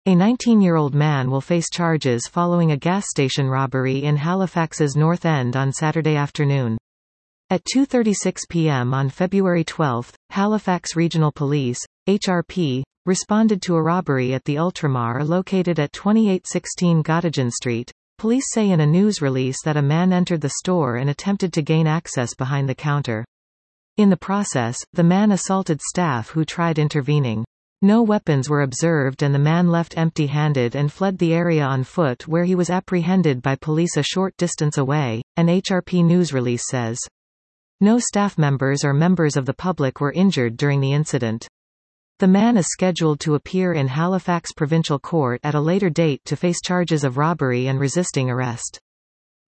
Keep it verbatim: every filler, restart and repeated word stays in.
A nineteen-year-old man will face charges following a gas station robbery in Halifax's North End on Saturday afternoon. At two thirty-six p m on February twelfth, Halifax Regional Police, H R P, responded to a robbery at the Ultramar located at twenty-eight sixteen Gottingen Street. Police say in a news release that a man entered the store and attempted to gain access behind the counter. In the process, the man assaulted staff who tried intervening. No weapons were observed and the man left empty-handed and fled the area on foot, where he was apprehended by police a short distance away, an H R P news release says. No staff members or members of the public were injured during the incident. The man is scheduled to appear in Halifax Provincial Court at a later date to face charges of robbery and resisting arrest.